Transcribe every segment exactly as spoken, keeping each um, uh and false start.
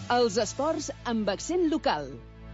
Els esports amb accent local.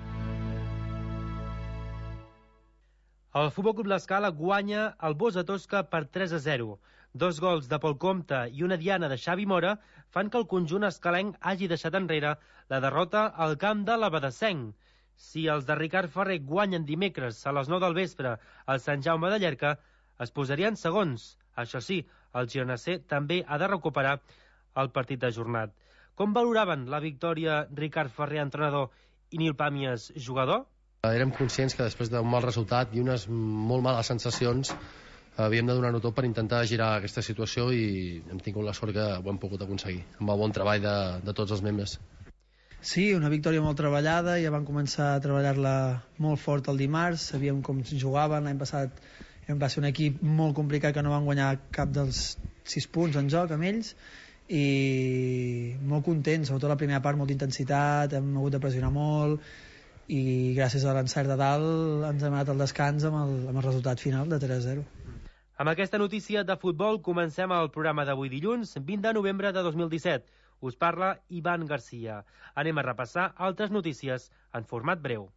El Futbol Club L'Escala guanya el Bossa Tosca per tres a zero. Dos gols de Pol Comte i una diana de Xavi Mora fan que el conjunt escalenc hagi deixat enrere la derrota al camp de l'Abadessenc. Si els de Ricard Ferrer guanyen dimecres a les nou del vespre al Sant Jaume de Llierca, es posarien segons. Això sí, el gironès també ha de recuperar el partit ajornat. Com valoraven la victòria Ricard Ferrer, entrenador, i Nil Pàmies, jugador? Érem conscients que després d'un mal resultat i unes molt males sensacions havíem de donar-ho tot per intentar girar aquesta situació i hem tingut la sort que ho hem pogut aconseguir, amb el bon treball de, de tots els membres. Sí, una victòria molt treballada, ja vam començar a treballar-la molt fort el dimarts, sabíem com jugaven, l'any passat va ser un equip molt complicat que no van guanyar cap dels sis punts en joc amb ells, i molt contents, sobretot la primera part, molta intensitat, hem hagut de pressionar molt i gràcies a l'encert de dalt ens hem anat al descans amb el, amb el resultat final de tres a zero. Amb aquesta notícia de futbol comencem el programa d'avui dilluns, vint de novembre de dos mil disset. Us parla Ivan Garcia. Anem a repassar altres notícies en format breu.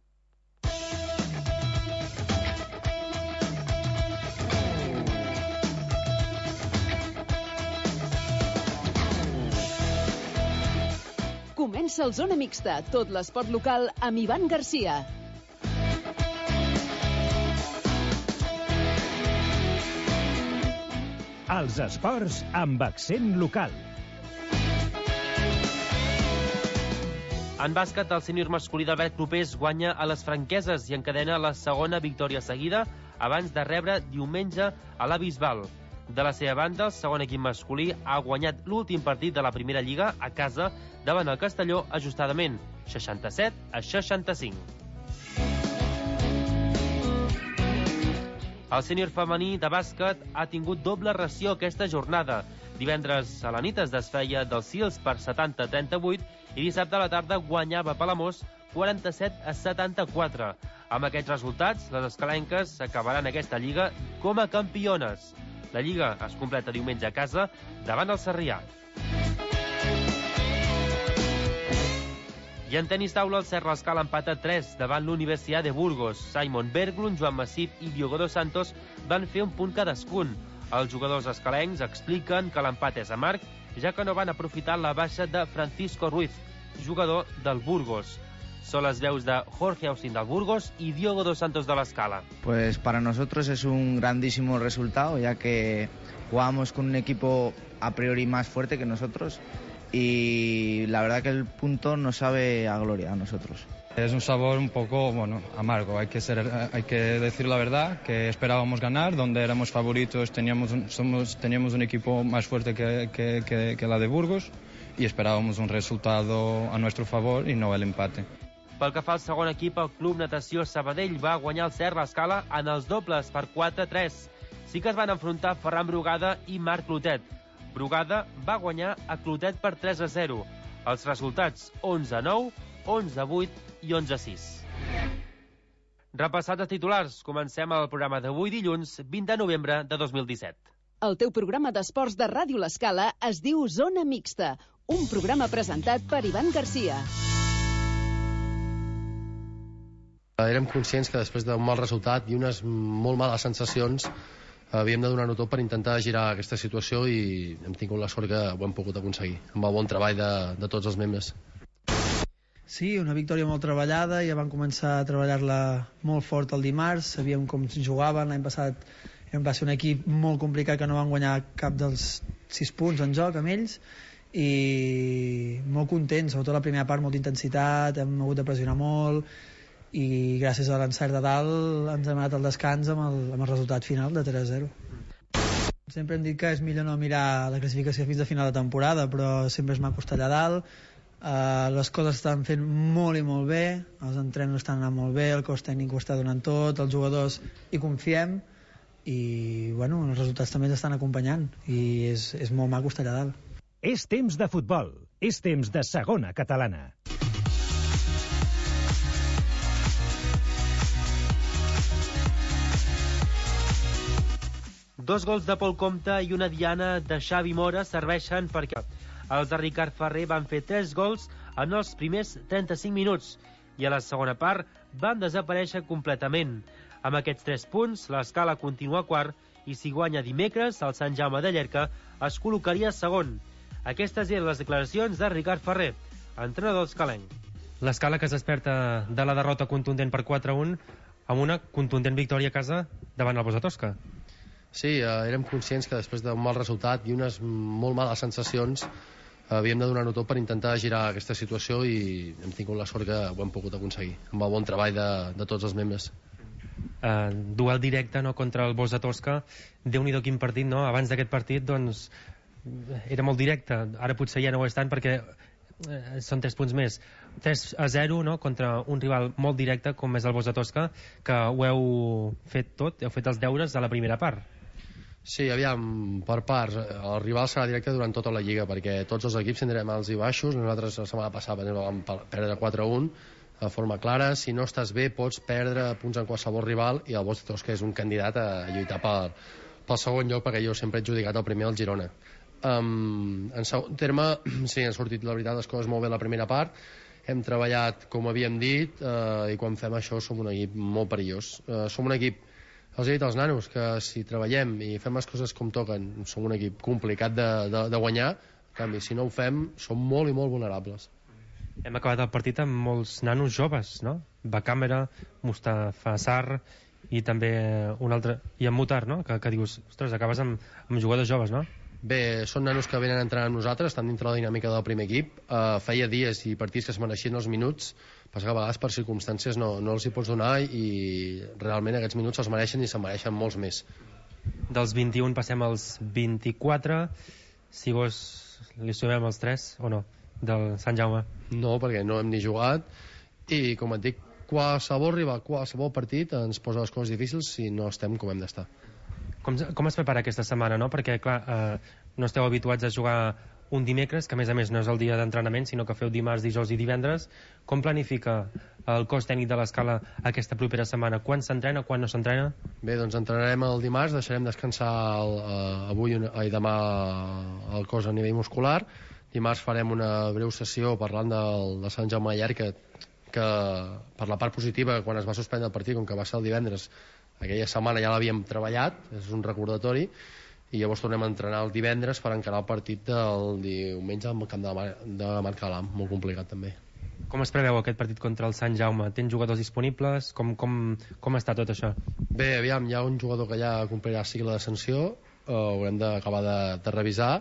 Comença el Zona Mixta, tot l'esport local amb Ivan Garcia. Els esports amb accent local. En bàsquet, el sènior masculí d'Albert Clopés guanya a les Franqueses i encadena la segona victòria seguida abans de rebre diumenge a la Bisbal. De la seva banda, el segon equip masculí ha guanyat l'últim partit de la primera lliga a casa davant el Castelló ajustadament, seixanta-set a seixanta-cinc. El sènior femení de bàsquet ha tingut doble ració aquesta jornada. Divendres a la nit es desfeia dels Sils per setanta a trenta-vuit i dissabte a la tarda guanyava Palamós quaranta-set a setanta-quatre. Amb aquests resultats, les escalenques acabaran aquesta lliga com a campiones. La lliga es completa diumenge a casa davant el Sarrià. I en tenis taula, el Serra Escala empata tres davant l'Universitat de Burgos. Simon Berglund, Joan Massip i Diogo dos Santos van fer un punt cadascun. Els jugadors escalencs expliquen que l'empat és amarg, ja que no van aprofitar la baixa de Francisco Ruiz, jugador del Burgos. Son las veus de Jorge Austin del Burgos y Diogo dos Santos de la Escala. Pues para nosotros es un grandísimo resultado, ya que jugamos con un equipo a priori más fuerte que nosotros y la verdad que el punto nos sabe a gloria a nosotros. Es un sabor un poco, bueno, amargo, hay que ser, hay que decir la verdad, que esperábamos ganar, donde éramos favoritos, teníamos un, somos, teníamos un equipo más fuerte que, que, que, que la de Burgos y esperábamos un resultado a nuestro favor y no el empate. Pel que fa al segon equip, el Club Natació Sabadell va guanyar el Serra Escala en els dobles per quatre a tres. Sí que es van enfrontar Ferran Brugada i Marc Clotet. Brugada va guanyar a Clotet per tres a zero. Els resultats onze a nou, onze a vuit i onze a sis. Repassats els titulars, comencem el programa d'avui dilluns, vint de novembre de dos mil disset. El teu programa d'esports de Ràdio L'Escala es diu Zona Mixta, un programa presentat per Ivan Garcia. Érem conscients que després d'un mal resultat i unes molt males sensacions havíem de donar-ho tot per intentar girar aquesta situació i hem tingut la sort que ho hem pogut aconseguir, amb el bon treball de, de tots els membres. Sí, una victòria molt treballada, ja vam començar a treballar-la molt fort el dimarts, sabíem com jugaven, l'any passat va ser un equip molt complicat que no van guanyar cap dels sis punts en joc amb ells i molt contents, sobretot la primera part, molta intensitat, hem hagut de pressionar molt i gràcies a l'encert de dalt ens hem anat al descans amb el, amb el resultat final de tres a zero. Sempre hem dit que és millor no mirar la classificació fins a final de temporada, però sempre és maco estar allà dalt. Uh, les coses estan fent molt i molt bé, els entrenos estan anant molt bé, el cos tècnic ho està donant tot, els jugadors hi confiem i bueno, els resultats també ens estan acompanyant i és, és molt maco estar allà dalt. És temps de futbol, és temps de segona catalana. Dos gols de Pol Comte i una diana de Xavi Mora serveixen perquè Els de Ricard Ferrer van fer tres gols en els primers trenta-cinc minuts i a la segona part van desaparèixer completament. Amb aquests tres punts, l'Escala continua quart i si guanya dimecres, el Sant Jaume de Llierca es col·locaria segon. Aquestes eren les declaracions de Ricard Ferrer, entrenador escalenc. L'Escala, que es desperta de la derrota contundent per quatre a un amb una contundent victòria a casa davant el Bosch de Tosca. Sí, eh, érem conscients que després d'un mal resultat i unes molt males sensacions havíem de donar-ho tot per intentar girar aquesta situació i hem tingut la sort que ho hem pogut aconseguir amb el bon treball de, de tots els membres. Uh, duel directe, no, contra el Bosch de Tosca. Déu-n'hi-do quin partit, no? Abans d'aquest partit doncs era molt directe, ara potser ja no ho és tant perquè eh, són tres punts més. Tres a zero, no?, contra un rival molt directe com és el Bosch de Tosca, que ho heu fet tot, heu fet els deures a la primera part. Sí, aviam, per parts. El rival serà directe durant tota la Lliga, perquè tots els equips tindrem alts i baixos. Nosaltres la setmana passada vam perdre quatre a un de forma clara. Si no estàs bé, pots perdre punts en qualsevol rival, i el Bosch de Tosca és un candidat a lluitar pel, pel segon lloc, perquè jo sempre he adjudicat el primer al Girona. Um, en segon terme, sí, han sortit, la veritat, les coses molt bé la primera part. Hem treballat, com havíem dit, uh, i quan fem això som un equip molt perillós. Uh, som un equip, els he dit als nanos, que si treballem i fem les coses com toquen, som un equip complicat de, de, de guanyar. En canvi, si no ho fem, som molt i molt vulnerables. Hem acabat el partit amb molts nanos joves, no? Bacàmera, Mustafa Sarr i també un altre, i en Mutar, no? Que, que dius, ostres, acabes amb, amb jugadors joves, no? Bé, són nanos que venen a entrenar amb nosaltres, estan dintre la dinàmica del primer equip. Uh, feia dies i partits que es mereixien els minuts, passa que a vegades per circumstàncies no, no els hi pots donar, i realment aquests minuts els mereixen i se'n mereixen molts més. Dels vint-i-un passem als vint-i-quatre. Si vos li sumem els tres o no, del Sant Jaume? No, perquè no hem ni jugat, i com et dic, qualsevol rival, qualsevol partit ens posa les coses difícils si no estem com hem d'estar. Com, com es prepara aquesta setmana, no? Perquè, clar, eh, no esteu habituats a jugar un dimecres, que a més a més no és el dia d'entrenament, sinó que feu dimarts, dijous i divendres. Com planifica el cos tècnic de l'Escala aquesta propera setmana? Quan s'entrena, quan no s'entrena? Bé, doncs entrenarem el dimarts, deixarem descansar el, uh, avui i demà el cos a nivell muscular. Dimarts farem una breu sessió parlant del, de Sant Jaume de Llierca, que per la part positiva, quan es va suspendre el partit, com que va ser el divendres, aquella setmana ja l'havíem treballat, és un recordatori, i llavors tornem a entrenar el divendres per encarar el partit del diumenge al camp de, Mar de Marc Calam, molt complicat també. Com es preveu aquest partit contra el Sant Jaume? Tens jugadors disponibles? Com, com, com està tot això? Bé, aviam, hi ha un jugador que ja complirà cicle de sanció, eh, haurem d'acabar de, de revisar,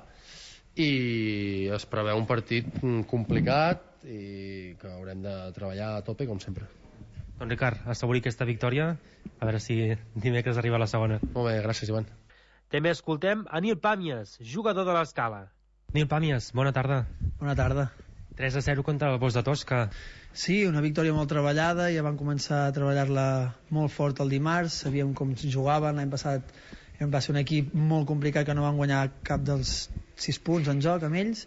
i es preveu un partit complicat i que haurem de treballar a tope com sempre. Doncs Ricard, asseguri aquesta victòria, a veure si dimecres arriba a la segona. Molt bé, gràcies Ivan. També escoltem a Nil Pàmies, jugador de l'Escala. Nil Pàmies, bona tarda. Bona tarda. tres a zero contra el Bosch de Tosca. Sí, una victòria molt treballada, ja vam començar a treballar-la molt fort el dimarts, sabíem com jugaven, l'any passat va ser un equip molt complicat que no van guanyar cap dels sis punts en joc amb ells,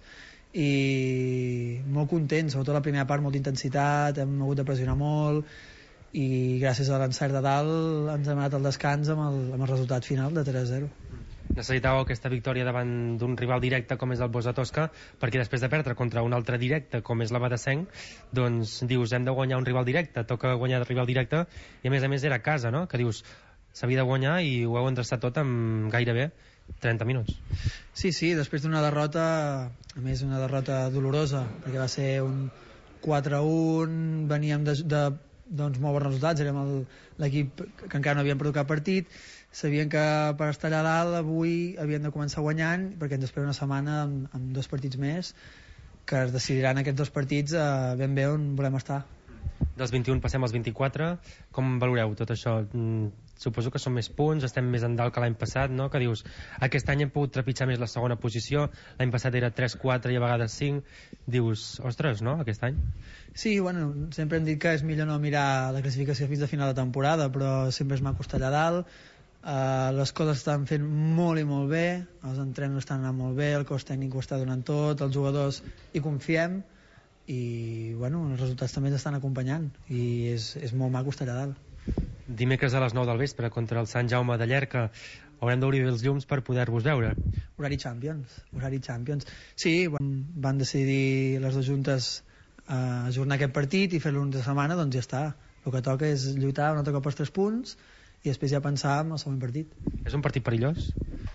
i molt contents, sobretot la primera part, molta intensitat, hem hagut de pressionar molt, i gràcies a l'encert de dalt ens hem anat al descans amb el, amb el resultat final de tres a zero. Necessitàveu aquesta victòria davant d'un rival directe com és el Bosch de Tosca, perquè després de perdre contra un altre directe com és la Badesenc, doncs dius, hem de guanyar un rival directe, toca guanyar el rival directe, i a més a més era a casa, no? Que dius, s'havia de guanyar i ho heu endreçat tot en gairebé trenta minuts. Sí, sí, després d'una derrota, a més una derrota dolorosa, perquè va ser un quatre a un, veníem de, de doncs, molt bons resultats, érem l'equip que encara no havíem perdut cap partit, sabien que per estar allà dalt avui havien de començar guanyant, perquè ens espera una setmana amb, amb dos partits més, que es decidiran aquests dos partits eh, ben bé on volem estar. Dels vint-i-un passem als vint-i-quatre. Com valoreu tot això? Mm, suposo que són més punts, estem més en dalt que l'any passat, no? Que dius, aquest any hem pogut trepitjar més la segona posició, l'any passat era tres quatre i a vegades cinc. Dius, ostres, no?, aquest any? Sí, bueno, sempre hem dit que és millor no mirar la classificació fins a final de temporada, però sempre és maco estar allà dalt. Uh, les coses estan fent molt i molt bé, els entrenos estan anant molt bé, el cos tècnic ho està donant tot, els jugadors hi confiem, i bueno, els resultats també ens estan acompanyant i és, és molt maco estar allà dalt. dimecres a les nou del vespre contra el Sant Jaume de Llierca. Haurem d'obrir els llums per poder-vos veure. Horari Champions, horari Champions. Sí, van decidir les dues juntes eh, ajornar aquest partit i fer-lo una setmana, doncs ja està. El que toca és lluitar un altre cop els tres punts i després ja pensar en el següent partit. És un partit perillós?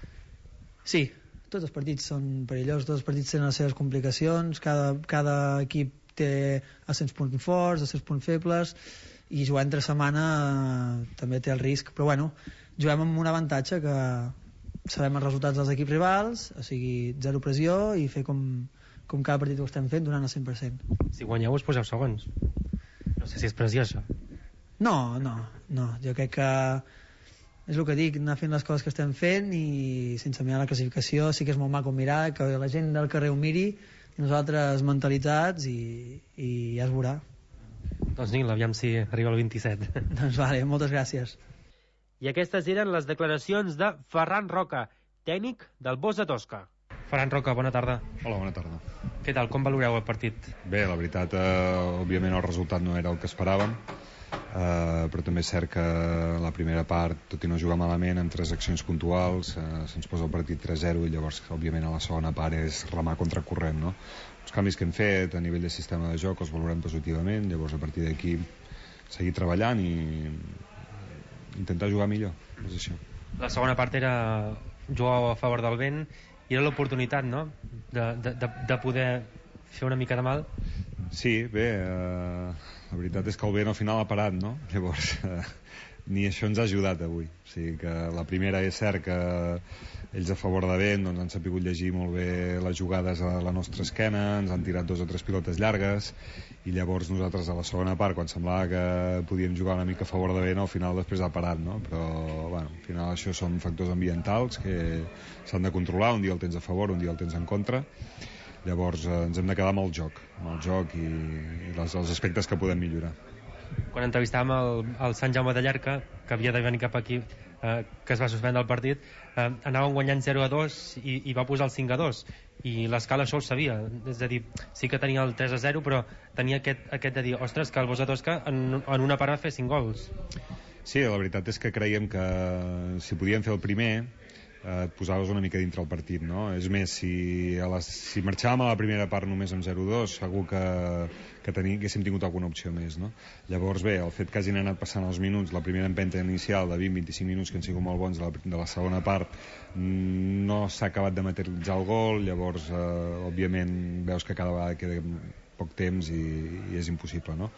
Sí, tots els partits són perillosos, tots els partits tenen les seves complicacions, cada, cada equip té els seus punts forts, els seus punts febles, i jugar entre setmana eh, també té el risc, però bueno, juguem amb un avantatge que sabem els resultats dels equips rivals, o sigui, zero pressió i fer com, com cada partit ho estem fent donant el cent per cent. Si guanyeu us poseu segons. No sé si és pressió això. No, no, no, jo crec que és el que dic, anar fent les coses que estem fent i sense mirar la classificació. Sí que és molt maco mirar, que la gent del carrer ho miri i nosaltres mentalitats i, i ja es veurà. Doncs Nil, aviam si arriba el vint-i-set. Doncs vale, moltes gràcies. I aquestes eren les declaracions de Ferran Roca, tècnic del Bos de Tosca. Ferran Roca, bona tarda. Hola, bona tarda. Què tal, com valoreu el partit? Bé, la veritat, eh, òbviament el resultat no era el que esperàvem, eh, però també és cert que la primera part, tot i no jugar malament, amb tres accions puntuals, eh, se'ns posa el partit tres zero i llavors, òbviament, a la segona part és remar contracorrent, no? Els canvis que hem fet a nivell de sistema de joc els valorem positivament, llavors a partir d'aquí seguir treballant i intentar jugar millor, és això. La segona part era jugar a favor del vent i era l'oportunitat, no?, de, de, de poder fer una mica de mal. Sí, bé, eh, la veritat és que el vent al final ha parat, no? Llavors, eh, ni això ens ha ajudat avui. O sigui que la primera és cert que ells a favor de vent doncs, han sabut llegir molt bé les jugades a la nostra esquena, ens han tirat dos o tres pilotes llargues i llavors nosaltres a la segona part, quan semblava que podíem jugar una mica a favor de vent, al final després ha parat, no? Però bueno, al final això són factors ambientals que s'han de controlar, un dia el tens a favor, un dia el tens en contra. Llavors eh, ens hem de quedar amb el joc, amb el joc i, i les, els aspectes que podem millorar. Quan entrevistàvem el, el Sant Jaume de Llierca, que havia de venir cap aquí, eh, que es va suspendre el partit, eh, anàvem guanyant zero a dos i, i va posar el cinc a dos, i l'escala això ho sabia, és a dir, sí que tenia el tres a zero, però tenia aquest, aquest de dir, ostres, que el Bos de Tosca en, en una part va fer cinc gols. Sí, la veritat és que creiem que si podíem fer el primer eh, et posaves una mica dintre el partit, no? És més, si, a les, si marxàvem a la primera part només amb zero a dos, segur que, que teni, haguéssim tingut alguna opció més, no? Llavors, bé, el fet que hagin anat passant els minuts, la primera empenta inicial de vint a vint-i-cinc minuts, que han sigut molt bons de la, de la segona part, no s'ha acabat de materialitzar el gol, llavors, eh, òbviament, veus que cada vegada queda poc temps i, i és impossible, no?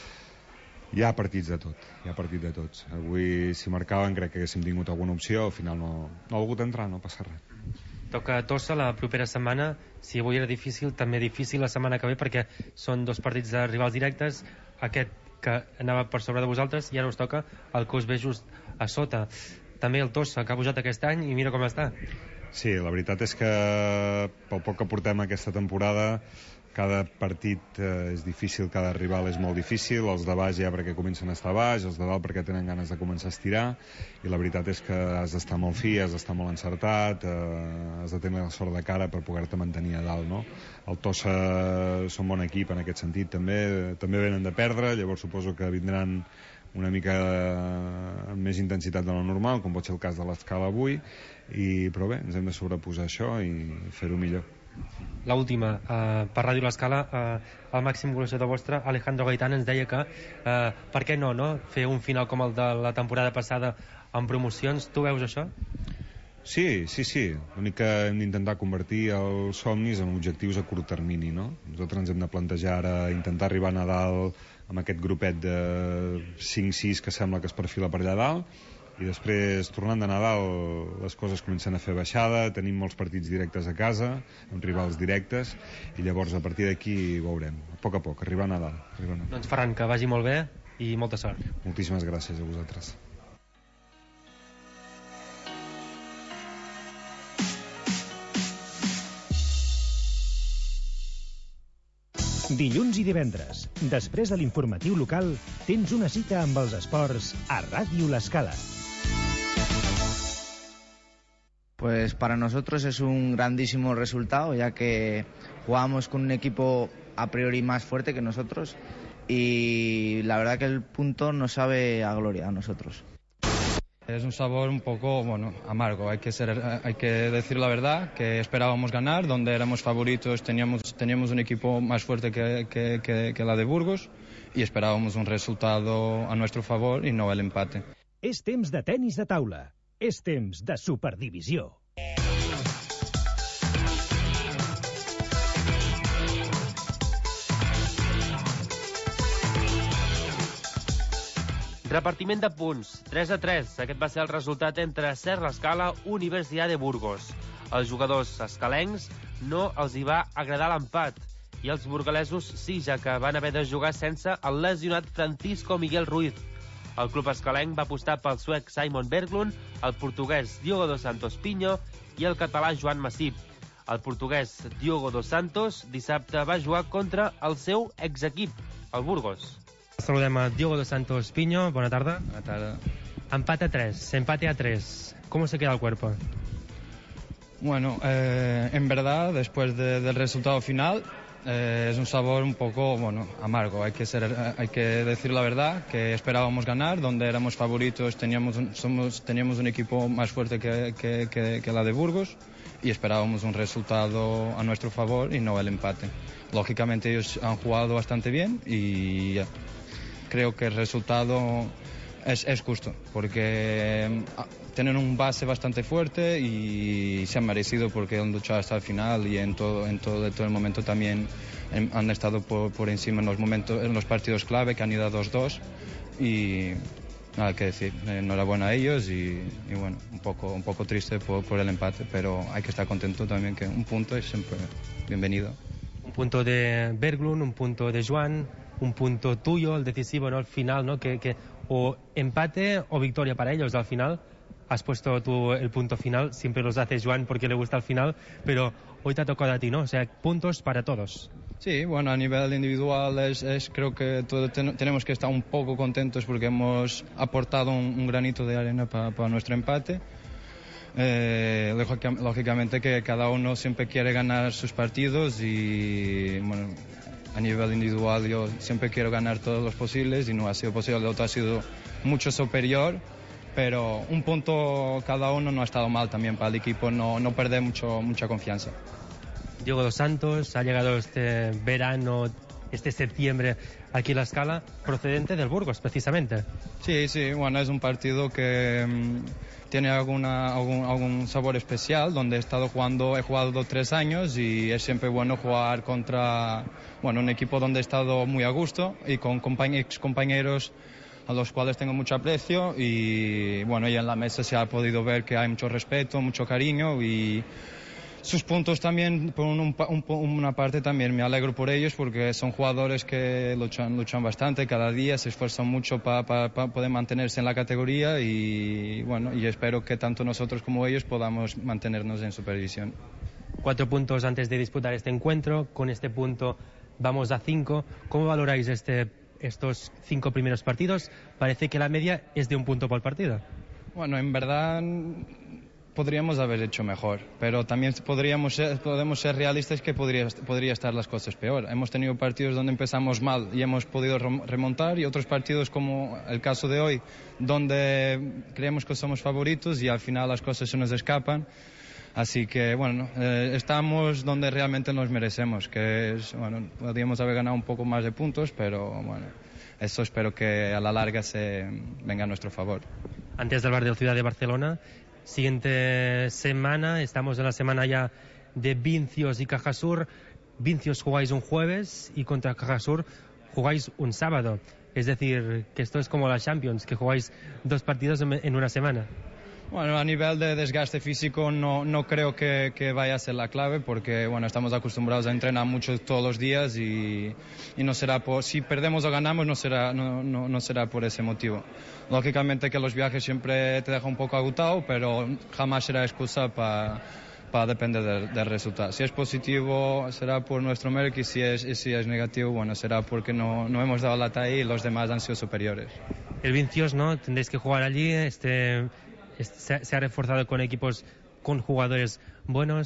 Hi ha partits de tot, hi ha partits de tots. Avui, si marcaven, crec que haguéssim tingut alguna opció, al final no, no ha volgut entrar, no passa res. Toca Tossa la propera setmana. Si avui era difícil, també difícil la setmana que ve, perquè són dos partits de rivals directes, aquest que anava per sobre de vosaltres i ara us toca el que us ve just a sota. També el Tossa, que ha pujat aquest any i mira com està. Sí, la veritat és que pel poc que portem aquesta temporada, cada partit eh, és difícil, cada rival és molt difícil, els de baix ja perquè comencen a estar baix, els de dalt perquè tenen ganes de començar a estirar, i la veritat és que has d'estar molt fi, has d'estar molt encertat, eh, has de tenir la sort de cara per poder-te mantenir a dalt, no? El Tossa són bon equip en aquest sentit, també també venen de perdre, llavors suposo que vindran una mica amb més intensitat de lo normal, com pot ser el cas de l'Escala avui, i, però bé, ens hem de sobreposar això i fer-ho millor. L'última, eh, per Ràdio L'Escala, eh, el màxim golejador vostre, Alejandro Gaitán, ens deia que eh, per què no, no, fer un final com el de la temporada passada amb promocions. Tu veus això? Sí, sí, sí. L'únic que hem d'intentar convertir els somnis en objectius a curt termini, no? Nosaltres ens hem de plantejar ara intentar arribar a Nadal amb aquest grupet de cinc sis que sembla que es perfila per allà dalt, i després, tornant de Nadal, les coses comencen a fer baixada, tenim molts partits directes a casa, amb rivals directes, i llavors a partir d'aquí veurem, a poc a poc, arribar a Nadal. Arribar a Nadal. Doncs Ferran, que vagi molt bé i molta sort. Moltíssimes gràcies a vosaltres. Dilluns i divendres, després de l'informatiu local, tens una cita amb els esports a Ràdio L'Escala. Pues para nosotros es un grandísimo resultado, ya que jugamos con un equipo a priori más fuerte que nosotros y la verdad que el punto nos sabe a gloria a nosotros. Es un sabor un poco, bueno, amargo, hay que ser, hay que decir la verdad, que esperábamos ganar, donde éramos favoritos, teníamos, teníamos un equipo más fuerte que, que, que, que la de Burgos y esperábamos un resultado a nuestro favor y no el empate. És temps de tenis de taula, és temps de Superdivisió. Repartiment de punts, tres a tres. Aquest va ser el resultat entre Ser l'Escala i Universitat de Burgos. Els jugadors escalencs no els hi va agradar l'empat i els burgalesos sí, ja que van haver de jugar sense el lesionat Francisco Miguel Ruiz. El club escalenc va apostar pel suec Simon Berglund, el portuguès Diogo dos Santos Pinho i el català Joan Massip. El portuguès Diogo dos Santos dissabte va jugar contra el seu exequip, el Burgos. Saludem a Diogo dos Santos Pinho, buena tarde. Buena tarde. Empate a tres, empate a tres. ¿Cómo se queda el cuerpo? Bueno, eh, en verdad, después de, del resultado final, eh, es un sabor un poco, bueno, amargo. Hay que ser, hay que decir la verdad, que esperábamos ganar, donde éramos favoritos, teníamos un, somos, teníamos un equipo más fuerte que, que, que, que la de Burgos y esperábamos un resultado a nuestro favor y no el empate. Lógicamente ellos han jugado bastante bien y ya. Creo que el resultado es, es justo, porque tienen un base bastante fuerte y se han merecido porque han luchado hasta el final y en todo, en todo, en todo el momento también han estado por, por encima en los momentos, en los partidos clave, que han ido a dos dos y nada que decir. Enhorabuena a ellos y, y bueno, un poco, un poco triste por, por el empate, pero hay que estar contento también, que un punto es siempre bienvenido. Un punto de Berglund, un punto de Joan, un punto tuyo, el decisivo, ¿no? Al final, ¿no? Que, que o empate o victoria para ellos. Al final has puesto tú el punto final, siempre los hace Joan porque le gusta el final, pero hoy te ha tocado a ti, ¿no? O sea, puntos para todos. Sí, bueno, a nivel individual es, es creo que todo, ten, tenemos que estar un poco contentos porque hemos aportado un, un granito de arena para pa nuestro empate. Eh, lógicamente que cada uno siempre quiere ganar sus partidos y bueno, a nivel individual yo siempre quiero ganar todos los posibles y no ha sido posible, el otro ha sido mucho superior, pero un punto cada uno no ha estado mal también para el equipo, no, no perder mucho, mucha confianza. Diogo dos Santos ha llegado este verano, este septiembre aquí a la Escala, procedente del Burgos precisamente. Sí, sí, bueno, es un partido que mmm, tiene alguna, algún, algún sabor especial, donde he estado jugando, he jugado tres años y es siempre bueno jugar contra, bueno, un equipo donde he estado muy a gusto y con ex compañeros a los cuales tengo mucho aprecio y bueno, y en la mesa se ha podido ver que hay mucho respeto, mucho cariño y sus puntos también, por un, un, una parte también me alegro por ellos porque son jugadores que luchan, luchan bastante cada día, se esfuerzan mucho para pa, pa poder mantenerse en la categoría y bueno, y espero que tanto nosotros como ellos podamos mantenernos en Superdivisión. Cuatro puntos antes de disputar este encuentro, con este punto vamos a cinco. ¿Cómo valoráis este, estos cinco primeros partidos? Parece que la media es de un punto por partido. Bueno, en verdad podríamos haber hecho mejor, pero también podríamos ser, podemos ser realistas que podría, podría estar las cosas peor. Hemos tenido partidos donde empezamos mal y hemos podido remontar y otros partidos como el caso de hoy, donde creemos que somos favoritos y al final las cosas se nos escapan. Así que, bueno, eh, estamos donde realmente nos merecemos, que es, bueno, podríamos haber ganado un poco más de puntos, pero bueno, eso espero que a la larga se venga a nuestro favor. Antes del Bar de Ciudad de Barcelona, siguiente semana, estamos en la semana ya de Vincios y Cajasur. Vincios jugáis un jueves y contra Cajasur jugáis un sábado. Es decir, que esto es como la Champions, que jugáis dos partidos en una semana. Bueno, a nivel de desgaste físico no, no creo que, que vaya a ser la clave porque bueno, estamos acostumbrados a entrenar mucho todos los días y, y no será por, si perdemos o ganamos no será, no, no, no será por ese motivo. Lógicamente que los viajes siempre te dejan un poco agotado, pero jamás será excusa para pa depender del, del resultado. Si es positivo será por nuestro mérito y si es, y si es negativo, bueno, será porque no, no hemos dado la talla y los demás han sido superiores. El Vincios, ¿no? Tendréis que jugar allí, este... Se ha reforzado con equipos, con jugadores buenos.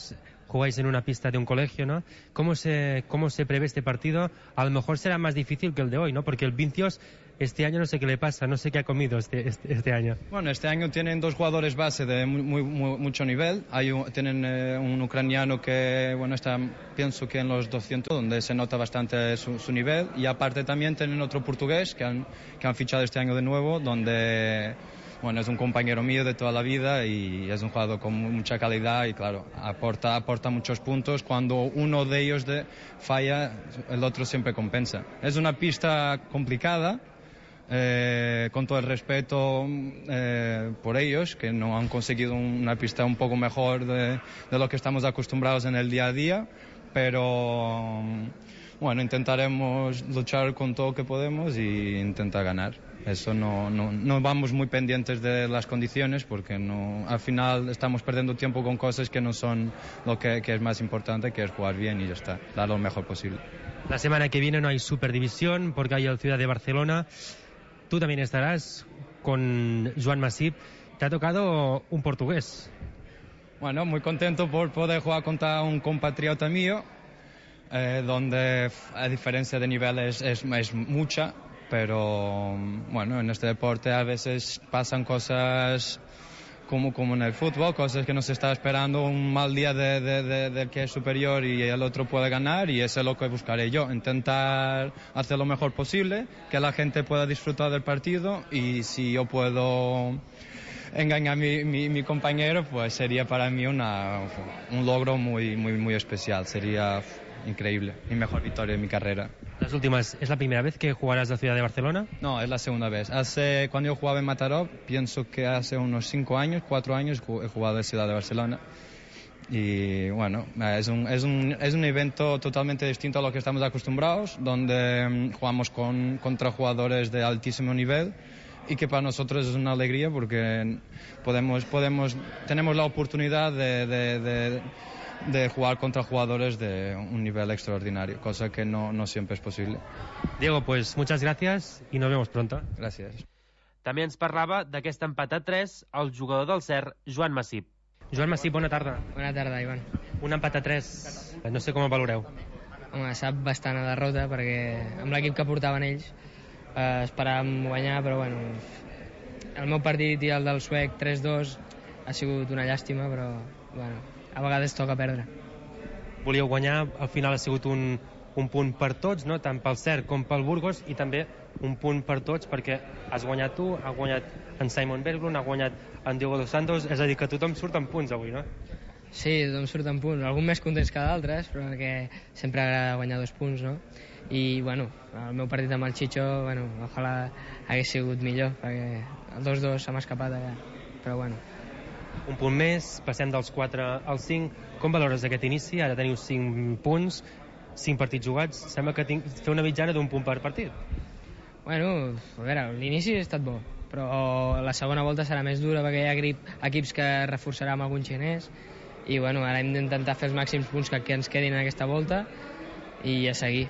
jugáis en una pista de un colegio, ¿no? ¿Cómo se, cómo se prevé este partido? A lo mejor será más difícil que el de hoy, ¿no? Porque el Vincios este año no sé qué le pasa, no sé qué ha comido este, este, este año. Bueno, este año tienen dos jugadores base de muy, muy, muy, mucho nivel. Hay un, tienen eh, un ucraniano que, bueno, está, pienso que en los doscientos, donde se nota bastante su, su nivel. Y aparte también tienen otro portugués que han, que han fichado este año de nuevo, donde, bueno, es un compañero mío de toda la vida y es un jugador con mucha calidad y, claro, aporta, aporta muchos puntos. Cuando uno de ellos de, falla, el otro siempre compensa. Es una pista complicada. Eh, con todo el respeto eh, por ellos, que no han conseguido una pista un poco mejor de, de lo que estamos acostumbrados en el día a día, pero bueno, intentaremos luchar con todo lo que podemos e intentar ganar. Eso no, no, no vamos muy pendientes de las condiciones porque no, al final estamos perdiendo tiempo con cosas que no son lo que, que es más importante, que es jugar bien y ya está, dar lo mejor posible. La semana que viene no hay Superdivisión porque hay el Ciudad de Barcelona. Tú también estarás con Joan Masip. Te ha tocado un portugués. Bueno, muy contento por poder jugar contra un compatriota mío, eh, donde a diferencia de niveles es, es mucha, pero bueno, en este deporte a veces pasan cosas como, como en el fútbol, cosas que no se está esperando, un mal día del de, de, de que es superior y el otro puede ganar, y eso es lo que buscaré yo, intentar hacer lo mejor posible, que la gente pueda disfrutar del partido, y si yo puedo engañar a mi, mi, mi compañero, pues sería para mí una, un logro muy, muy, muy especial, sería increíble, mi mejor victoria de mi carrera. Las últimas, ¿es la primera vez que jugarás la Ciudad de Barcelona? No, es la segunda vez. Hace, cuando yo jugaba en Mataró, pienso que hace unos cinco años, cuatro años, he jugado en Ciudad de Barcelona. Y bueno, es un, es un, es un evento totalmente distinto a lo que estamos acostumbrados, donde jugamos con, contra jugadores de altísimo nivel, y que para nosotros es una alegría porque podemos, podemos, tenemos la oportunidad de, de, de de jugar contra jugadores de un nivel extraordinario, cosa que no, no siempre es posible. Diego, pues muchas gracias y nos vemos pronto. Gràcies. També ens parlava d'aquest empat a tres el jugador del C E R, Joan Masip. Joan Masip, bona tarda. Bona tarda, Ivan. Un empat a tres, no sé com el valoreu. Home, sap bastant a derrota, perquè amb l'equip que portaven ells eh, esperàvem guanyar, però bueno, el meu partit i el del suec tres dos ha sigut una llàstima, però bueno, a vegades toca perdre. Volíeu guanyar, al final ha sigut un, un punt per tots, no? Tant pel C E R com pel Burgos, i també un punt per tots perquè has guanyat tu, ha guanyat en Simon Berglund, ha guanyat en Diego dos Santos, és a dir, que tothom surt en punts avui, no? Sí, tothom surt en punts, alguns més contents que d'altres, però perquè sempre agrada guanyar dos punts, no? I, bueno, el meu partit amb el Chicho, bueno, ojalà hagués sigut millor, perquè el dos dos se m'ha escapat allà, però bueno. Un punt més, passem dels quatre als cinc. Com valores aquest inici? Ara teniu cinc punts, cinc partits jugats. Sembla que tinc, fer una mitjana d'un punt per partit. Bueno, a veure, l'inici ha estat bo, però la segona volta serà més dura perquè hi ha grip, equips que reforçarà amb algun xinès, i bueno, ara hem d'intentar fer els màxims punts que, que ens quedin en aquesta volta i a seguir.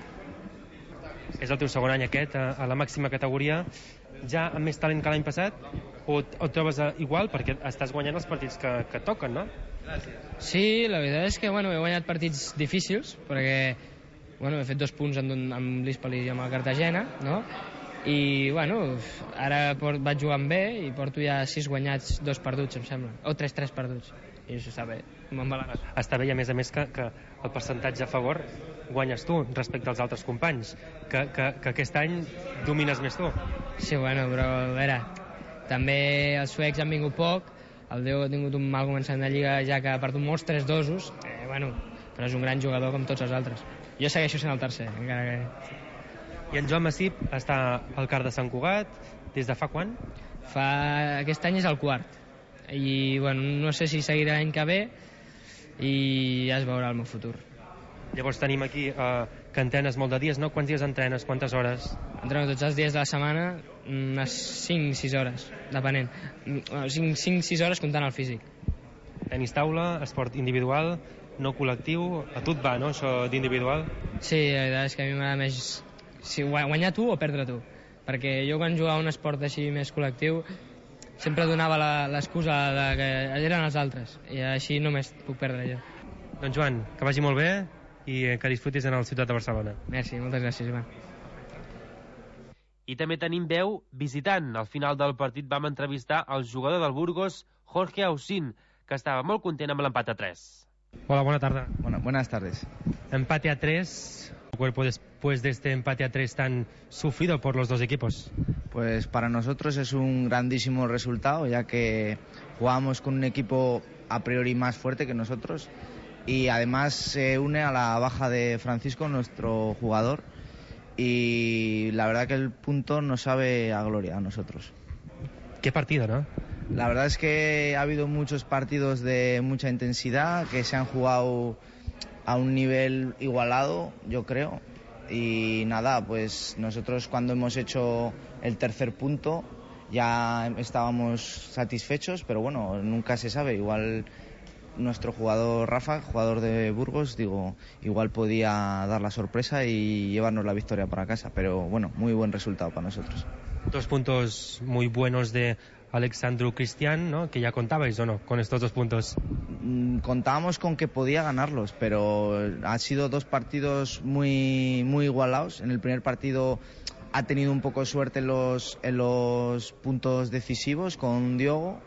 És el teu segon any aquest a, a la màxima categoria, ja amb més talent que l'any passat, o, o et trobes igual perquè estàs guanyant els partits que, que toquen, no? Sí, la veritat és que bueno, he guanyat partits difícils perquè bueno, he fet dos punts amb, amb l'Hispali i amb el Cartagena, no? I bueno, ara port, vaig jugant bé i porto ja sis guanyats, dos perduts em sembla, o tres tres perduts, i això està bé, m'embalaga. Està bé, i a més a més que, que el percentatge a favor guanyes tu respecte als altres companys, que, que, que aquest any domines més tu. Sí, bueno, però a veure, també els suecs han vingut poc, el Déu ha tingut un mal començament de Lliga ja que ha perdut molts tres dosos, eh, bueno, però és un gran jugador com tots els altres. Jo segueixo sent el tercer, encara que... I en Joan Masip està al CAR de Sant Cugat des de fa quan? Fa... Aquest any és el quart, i bueno, no sé si seguirà l'any que ve i ja es veurà el meu futur. Llavors tenim aquí uh, que entrenes molt de dies, no? Quants dies entrenes? Quantes hores? Entreno tots els dies de la setmana, unes cinc sis hores, depenent. cinc sis hores comptant el físic. Tenis taula, esport individual, no col·lectiu, a tu et va, no, això d'individual? Sí, la veritat és que a mi m'agrada més si guanyar tu o perdre tu, perquè jo quan jugava un esport així més col·lectiu sempre donava l'excusa de que eren els altres, i així només puc perdre jo. Doncs Joan, que vagi molt bé i que disfrutis en el Ciutat de Barcelona. Merci, moltes gràcies, Joan. I també tenim veu visitant. Al final del partit vam entrevistar el jugador del Burgos, Jorge Ausín, que estava molt content amb l'empat a tres. Hola, buena tarde. Bueno, buenas tardes. Empate a tres. ¿El cuerpo después de este empate a tres tan sufrido por los dos equipos? Pues para nosotros es un grandísimo resultado, ya que jugamos con un equipo a priori más fuerte que nosotros y además se une a la baja de Francisco, nuestro jugador, y la verdad que el punto nos sabe a gloria a nosotros. Qué partido, ¿no? La verdad es que ha habido muchos partidos de mucha intensidad que se han jugado a un nivel igualado, yo creo, y nada, pues nosotros cuando hemos hecho el tercer punto ya estábamos satisfechos, pero bueno, nunca se sabe, igual nuestro jugador Rafa, jugador de Burgos, digo, igual podía dar la sorpresa y llevarnos la victoria para casa, pero bueno, muy buen resultado para nosotros. Dos puntos muy buenos de Alexandru Cristian, ¿no? Que ya contabais, ¿o no?, con estos dos puntos. Contábamos con que podía ganarlos, pero han sido dos partidos muy, muy igualados. En el primer partido ha tenido un poco de suerte en los, en los puntos decisivos con Diogo.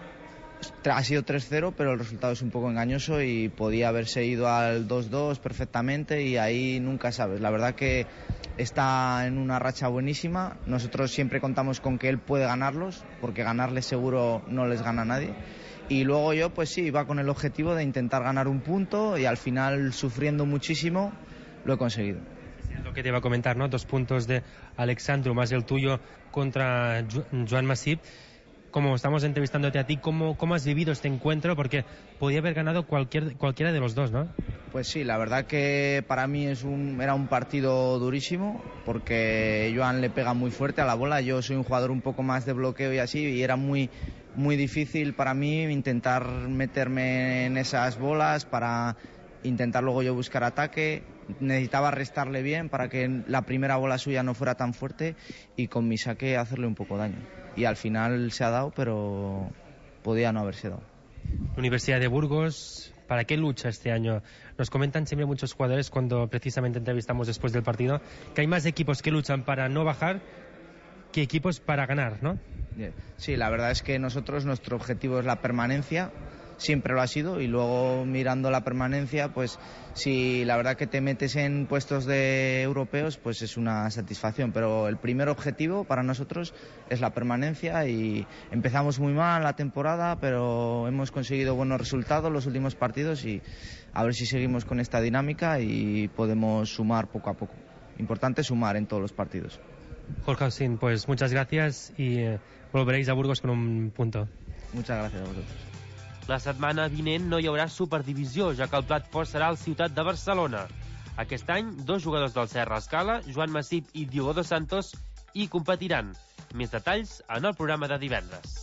Ha sido tres cero, pero el resultado es un poco engañoso y podía haberse ido al dos dos perfectamente y ahí nunca sabes. La verdad que está en una racha buenísima. Nosotros siempre contamos con que él puede ganarlos, porque ganarles seguro no les gana a nadie. Y luego yo, pues sí, iba con el objetivo de intentar ganar un punto y al final, sufriendo muchísimo, lo he conseguido. Es lo que te iba a comentar, ¿no? Dos puntos de Alexandru más el tuyo contra Joan Masip. Como estamos entrevistándote a ti, ¿cómo, cómo has vivido este encuentro? Porque podía haber ganado cualquier, cualquiera de los dos, ¿no? Pues sí, la verdad que para mí es un, era un partido durísimo, porque Joan le pega muy fuerte a la bola. Yo soy un jugador un poco más de bloqueo y así, y era muy, muy difícil para mí intentar meterme en esas bolas para intentar luego yo buscar ataque. Necesitaba restarle bien para que la primera bola suya no fuera tan fuerte y con mi saque hacerle un poco daño. Y al final se ha dado, pero podía no haberse dado. Universidad de Burgos, ¿para qué lucha este año? Nos comentan siempre muchos jugadores cuando precisamente entrevistamos después del partido que hay más equipos que luchan para no bajar que equipos para ganar, ¿no? Sí, la verdad es que nosotros, nuestro objetivo es la permanencia, siempre lo ha sido, y luego mirando la permanencia, pues si la verdad que te metes en puestos de europeos, pues es una satisfacción, pero el primer objetivo para nosotros es la permanencia y empezamos muy mal la temporada, pero hemos conseguido buenos resultados los últimos partidos y a ver si seguimos con esta dinámica y podemos sumar poco a poco. Importante sumar en todos los partidos. Jorge Ausín, pues muchas gracias y eh, volveréis a Burgos con un punto. Muchas gracias a vosotros. La setmana vinent no hi haurà Superdivisió, ja que el plat fort serà el Ciutat de Barcelona. Aquest any, dos jugadors del Serra Escala, Joan Masip i Diogo dos Santos, hi competiran. Més detalls en el programa de divendres.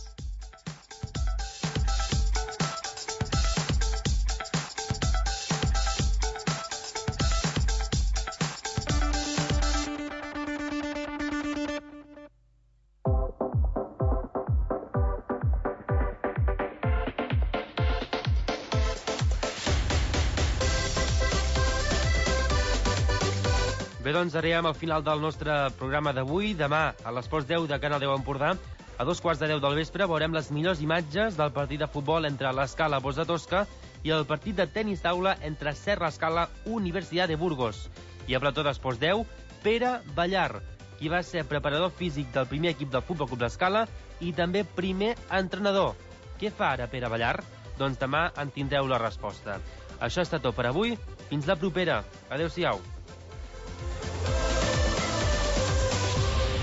Bé, doncs arribem al final del nostre programa d'avui. Demà, a l'Esports deu de Canal deu Empordà, a dos quarts de deu del vespre, veurem les millors imatges del partit de futbol entre l'Escala Bosch Tosca i el partit de tenis taula entre Serra Escala Universitat de Burgos. I a plató d'Esports deu, Pere Ballar, qui va ser preparador físic del primer equip del Futbol Club l'Escala i també primer entrenador. Què fa ara Pere Ballar? Doncs demà en tindreu la resposta. Això és tot per avui. Fins la propera. Adéu-siau.